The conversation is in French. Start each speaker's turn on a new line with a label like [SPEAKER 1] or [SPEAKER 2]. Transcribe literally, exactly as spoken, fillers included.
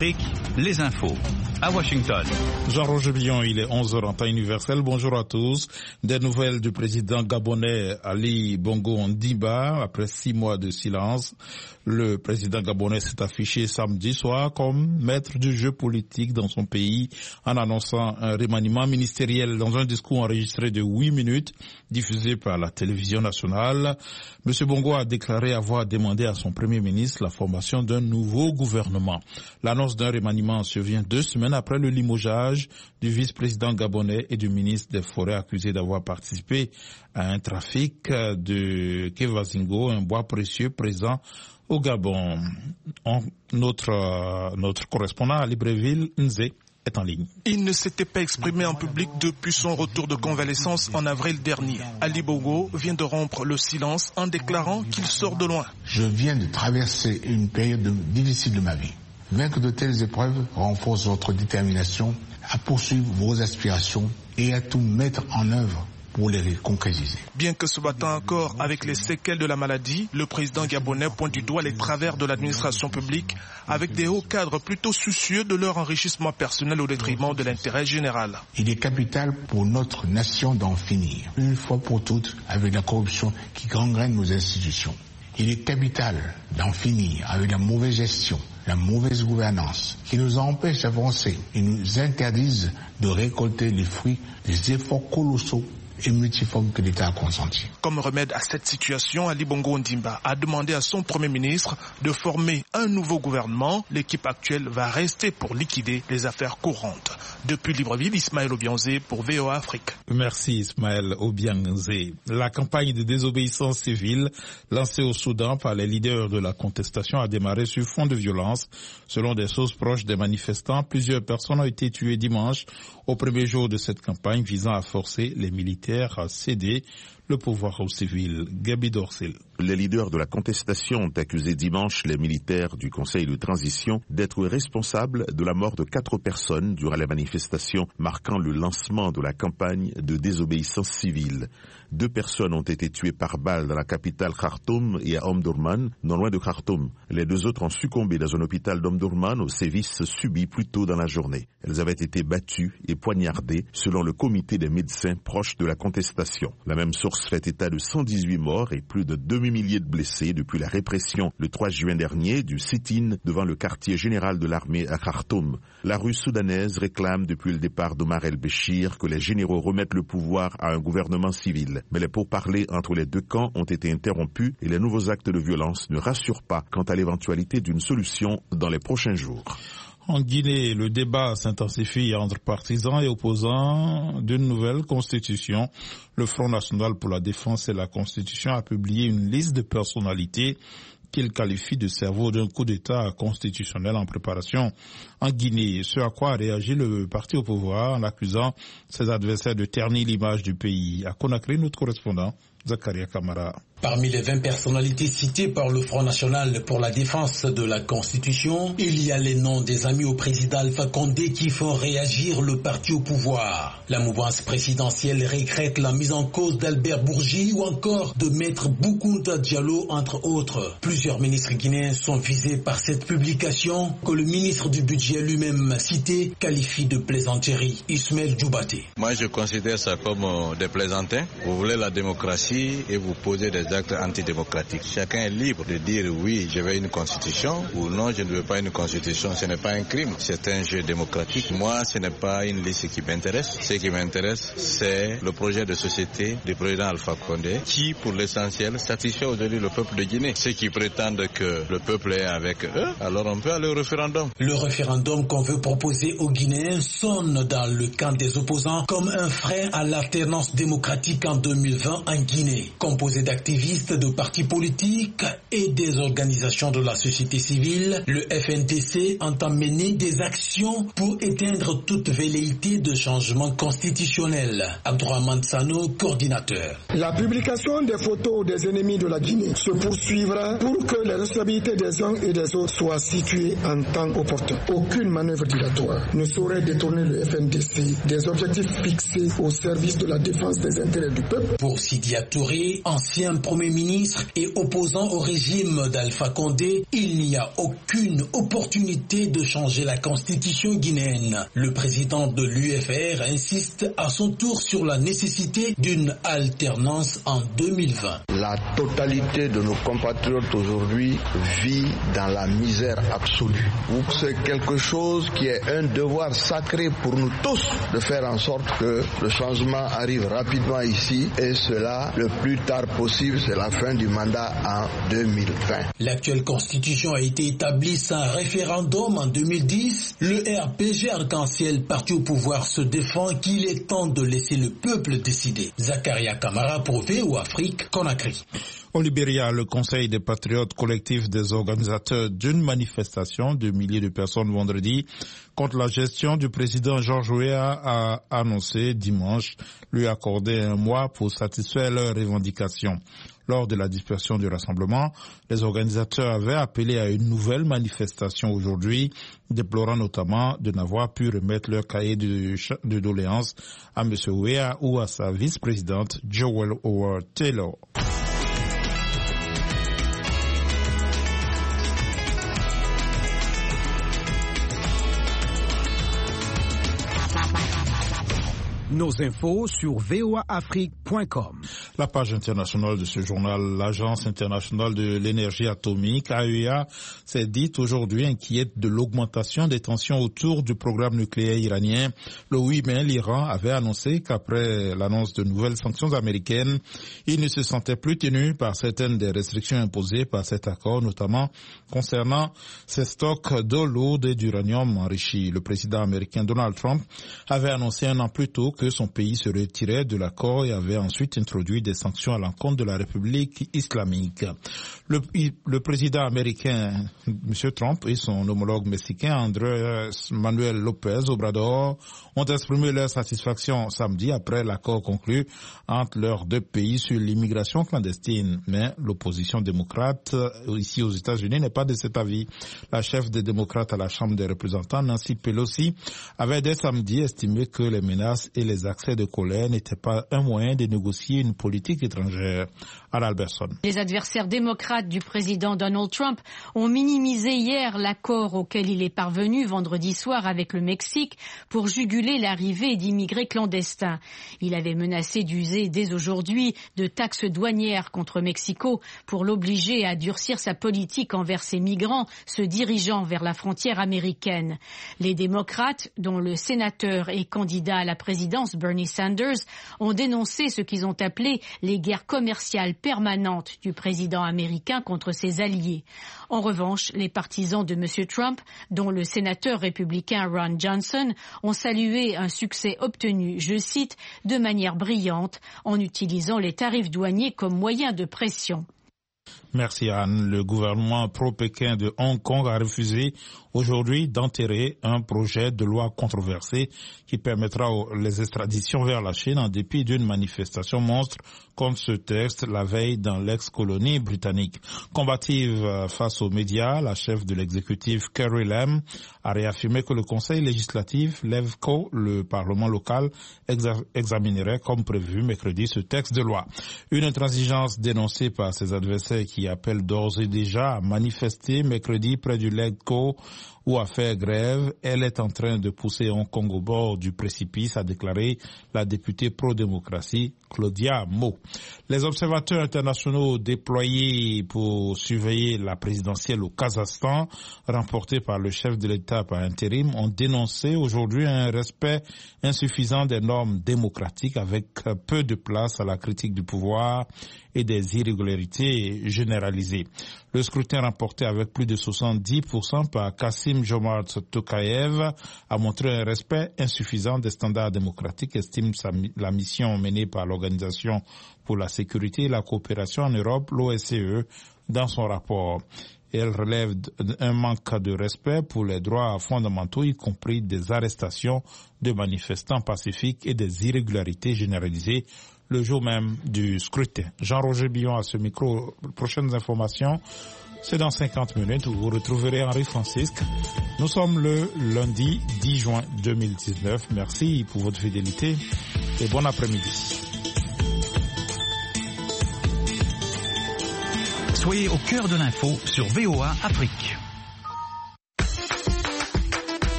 [SPEAKER 1] Les infos à Washington.
[SPEAKER 2] Jean-Roger Billon, il est onze heures en temps universel. Bonjour à tous. Des nouvelles du président gabonais Ali Bongo Ondimba après six mois de silence. Le président gabonais s'est affiché samedi soir comme maître du jeu politique dans son pays en annonçant un remaniement ministériel dans un discours enregistré de huit minutes diffusé par la télévision nationale. Monsieur Bongo a déclaré avoir demandé à son premier ministre la formation d'un nouveau gouvernement. L'annonce d'un remaniement survient deux semaines après le limogeage du vice-président gabonais et du ministre des Forêts accusé d'avoir participé à un trafic de Kevazingo, un bois précieux présent au Gabon. On, notre, notre correspondant à Libreville, Nzé, est en ligne.
[SPEAKER 3] Il ne s'était pas exprimé en public depuis son retour de convalescence en avril dernier. Ali Bongo vient de rompre le silence en déclarant qu'il sort de loin.
[SPEAKER 4] Je viens de traverser une période difficile de ma vie. Vaincre de telles épreuves renforce votre détermination à poursuivre vos aspirations et à tout mettre en œuvre pour les concrétiser.
[SPEAKER 3] Bien que se battant encore avec les séquelles de la maladie, le président gabonais pointe du doigt les travers de l'administration publique avec des hauts cadres plutôt soucieux de leur enrichissement personnel au détriment de l'intérêt général.
[SPEAKER 4] Il est capital pour notre nation d'en finir, une fois pour toutes, avec la corruption qui gangrène nos institutions. Il est capital d'en finir avec la mauvaise gestion, la mauvaise gouvernance qui nous empêche d'avancer et nous interdisent de récolter les fruits des efforts colossaux et multiformes que l'État a consentis.
[SPEAKER 3] Comme remède à cette situation, Ali Bongo Ondimba a demandé à son Premier ministre de former un nouveau gouvernement. L'équipe actuelle va rester pour liquider les affaires courantes. Depuis Libreville, Ismaël Obianzé pour V O A Afrique.
[SPEAKER 2] Merci Ismaël Obianzé. La campagne de désobéissance civile lancée au Soudan par les leaders de la contestation a démarré sur fond de violence. Selon des sources proches des manifestants, plusieurs personnes ont été tuées dimanche au premier jour de cette campagne visant à forcer les militaires à céder le pouvoir aux civils. Gabi Dorsel.
[SPEAKER 5] Les leaders de la contestation ont accusé dimanche les militaires du Conseil de transition d'être responsables de la mort de quatre personnes durant la manifestation marquant le lancement de la campagne de désobéissance civile. Deux personnes ont été tuées par balle dans la capitale Khartoum et à Omdurman, non loin de Khartoum. Les deux autres ont succombé dans un hôpital d'Omdurman aux sévices subis plus tôt dans la journée. Elles avaient été battues et poignardées selon le comité des médecins proches de la contestation. La même source fait état de cent dix-huit morts et plus de demi-millier de blessés depuis la répression le trois juin dernier du sit-in devant le quartier général de l'armée à Khartoum. La rue soudanaise réclame depuis le départ d'Omar el-Béchir que les généraux remettent le pouvoir à un gouvernement civil. Mais les pourparlers entre les deux camps ont été interrompus et les nouveaux actes de violence ne rassurent pas quant à l'éventualité d'une solution dans les prochains jours.
[SPEAKER 2] En Guinée, le débat s'intensifie entre partisans et opposants d'une nouvelle constitution. Le Front national pour la défense et la Constitution a publié une liste de personnalités qu'il qualifie de cerveau d'un coup d'État constitutionnel en préparation en Guinée. Ce à quoi a réagi le parti au pouvoir en accusant ses adversaires de ternir l'image du pays. À Conakry, notre correspondant, Zakaria Kamara.
[SPEAKER 6] Parmi les vingt personnalités citées par le Front national pour la défense de la Constitution, il y a les noms des amis au président Alpha Condé qui font réagir le parti au pouvoir. La mouvance présidentielle regrette la mise en cause d'Albert Bourgi ou encore de Maître Boukounta Diallo, entre autres. Plusieurs ministres guinéens sont visés par cette publication que le ministre du Budget lui-même cité qualifie de plaisanterie. Ismaël Djoubaté.
[SPEAKER 7] Moi, je considère ça comme euh, des plaisantins. Vous voulez la démocratie et vous posez des actes antidémocratiques. Chacun est libre de dire oui, je veux une constitution ou non, je ne veux pas une constitution. Ce n'est pas un crime, c'est un jeu démocratique. Moi, ce n'est pas une liste qui m'intéresse. Ce qui m'intéresse, c'est le projet de société du président Alpha Condé qui, pour l'essentiel, satisfait aujourd'hui le peuple de Guinée. Ceux qui prétendent que le peuple est avec eux, alors on peut aller au référendum.
[SPEAKER 6] Le référendum qu'on veut proposer aux Guinéens sonne dans le camp des opposants comme un frein à l'alternance démocratique en deux mille vingt en Guinée. Composé d'activistes de partis politiques et des organisations de la société civile, le F N D C entend mener des actions pour éteindre toute velléité de changement constitutionnel. Abdourahmane Sano, coordinateur.
[SPEAKER 8] La publication des photos des ennemis de la Guinée se poursuivra pour que les responsabilités des uns et des autres soient situées en temps opportun. Aucune manœuvre dilatoire ne saurait détourner le F N D C des objectifs fixés au service de la défense des intérêts du peuple.
[SPEAKER 6] Pour Sidia Touré, ancien Premier ministre et opposant au régime d'Alpha Condé, il n'y a aucune opportunité de changer la constitution guinéenne. Le président de l'U F R insiste à son tour sur la nécessité d'une alternance en deux mille vingt.
[SPEAKER 9] La totalité de nos compatriotes aujourd'hui vit dans la misère absolue. C'est quelque chose qui est un devoir sacré pour nous tous de faire en sorte que le changement arrive rapidement ici et cela le plus tard possible, c'est la fin du mandat en deux mille vingt.
[SPEAKER 6] L'actuelle constitution a été établie sans référendum en deux mille dix. Le R P G Arc-en-Ciel, parti au pouvoir, se défend qu'il est temps de laisser le peuple décider. Zakaria Kamara pour V O Afrique, Conakry.
[SPEAKER 2] Au Libéria, le Conseil des patriotes collectifs des organisateurs d'une manifestation de milliers de personnes vendredi contre la gestion du président George Weah a annoncé dimanche lui accorder un mois pour satisfaire leurs revendications. Lors de la dispersion du rassemblement, les organisateurs avaient appelé à une nouvelle manifestation aujourd'hui, déplorant notamment de n'avoir pu remettre leur cahier de, de doléances à M. Weah ou à sa vice-présidente Joel Howard Taylor.
[SPEAKER 10] Nos infos sur v o a afrique point com.
[SPEAKER 2] La page internationale de ce journal, l'Agence internationale de l'énergie atomique, A E A, s'est dite aujourd'hui inquiète de l'augmentation des tensions autour du programme nucléaire iranien. Le huit mai, l'Iran avait annoncé qu'après l'annonce de nouvelles sanctions américaines, il ne se sentait plus tenu par certaines des restrictions imposées par cet accord, notamment concernant ses stocks d'eau lourde et d'uranium enrichi. Le président américain Donald Trump avait annoncé un an plus tôt que son pays se retirait de l'accord et avait ensuite introduit des sanctions à l'encontre de la République islamique. Le, le président américain, M. Trump, et son homologue mexicain, Andrés Manuel López Obrador, ont exprimé leur satisfaction samedi après l'accord conclu entre leurs deux pays sur l'immigration clandestine. Mais l'opposition démocrate ici aux États-Unis n'est pas de cet avis. La chef des démocrates à la Chambre des représentants, Nancy Pelosi, avait dès samedi estimé que les menaces et les accès de colère n'étaient pas un moyen de négocier une politique étrangère. À Alberson.
[SPEAKER 11] Les adversaires démocrates du président Donald Trump ont minimisé hier l'accord auquel il est parvenu vendredi soir avec le Mexique pour juguler l'arrivée d'immigrés clandestins. Il avait menacé d'user dès aujourd'hui de taxes douanières contre Mexico pour l'obliger à durcir sa politique envers ces migrants se dirigeant vers la frontière américaine. Les démocrates, dont le sénateur et candidat à la présidence Bernie Sanders, ont dénoncé ce qu'ils ont appelé les guerres commerciales permanente du président américain contre ses alliés. En revanche, les partisans de M. Trump, dont le sénateur républicain Ron Johnson, ont salué un succès obtenu, je cite, de manière brillante, en utilisant les tarifs douaniers comme moyen de pression.
[SPEAKER 2] Merci Anne. Le gouvernement pro-Pékin de Hong Kong a refusé aujourd'hui d'enterrer un projet de loi controversé qui permettra les extraditions vers la Chine en dépit d'une manifestation monstre contre ce texte la veille dans l'ex-colonie britannique. Combative face aux médias, la chef de l'exécutif Carrie Lam a réaffirmé que le Conseil législatif, l'E V C O, le Parlement local, exa- examinerait comme prévu mercredi ce texte de loi. Une intransigeance dénoncée par ses adversaires qui appellent d'ores et déjà à manifester mercredi près du L E G C O ou à faire grève. Elle est en train de pousser Hong Kong au bord du précipice, a déclaré la députée pro-démocratie Claudia Mo. Les observateurs internationaux déployés pour surveiller la présidentielle au Kazakhstan, remportée par le chef de l'État par intérim, ont dénoncé aujourd'hui un respect insuffisant des normes démocratiques avec peu de place à la critique du pouvoir et des irrégularités généralisées. Le scrutin remporté avec plus de soixante-dix pour cent par Kassim Jomart Tokayev a montré un respect insuffisant des standards démocratiques, estime sa, la mission menée par l'Organisation pour la sécurité et la coopération en Europe, l'O S C E, dans son rapport. Elle relève un manque de respect pour les droits fondamentaux, y compris des arrestations de manifestants pacifiques et des irrégularités généralisées le jour même du scrutin. Jean-Roger Billon à ce micro. Prochaines informations, c'est dans cinquante minutes où vous retrouverez Henri Francisque. Nous sommes le lundi dix juin deux mille dix-neuf. Merci pour votre fidélité et bon après-midi.
[SPEAKER 1] Soyez au cœur de l'info sur V O A Afrique.